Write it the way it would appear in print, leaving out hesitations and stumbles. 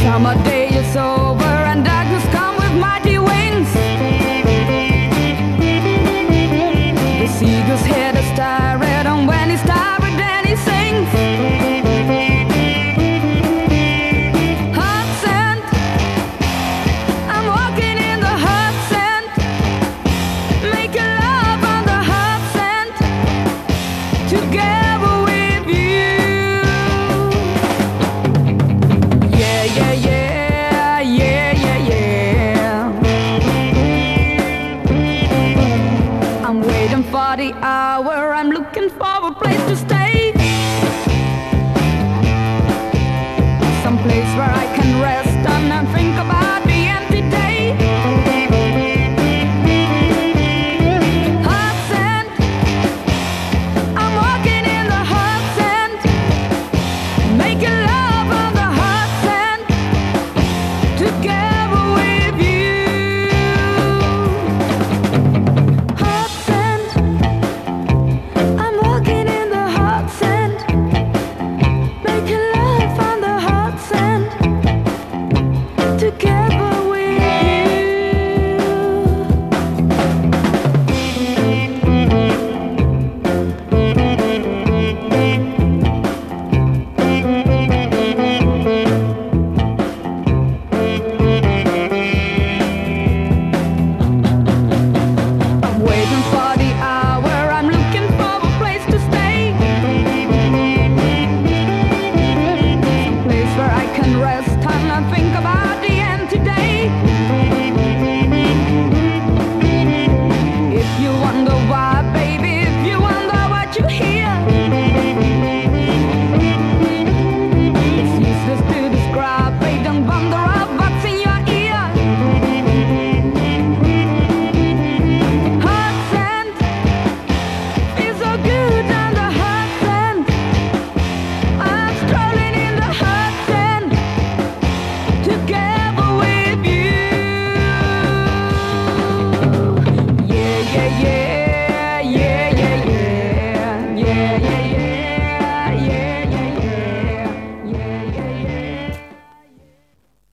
Summer day is over and darkness come with mighty wings. The seagull's head is tired, and when he's tired then he sings. Hot sand, I'm walking in the hot sand, making love on the hot sand, together with you. Yeah, yeah, yeah, yeah, yeah, yeah. I'm waiting for the hour, I'm looking for a place to stay, some place where I can rest and I'm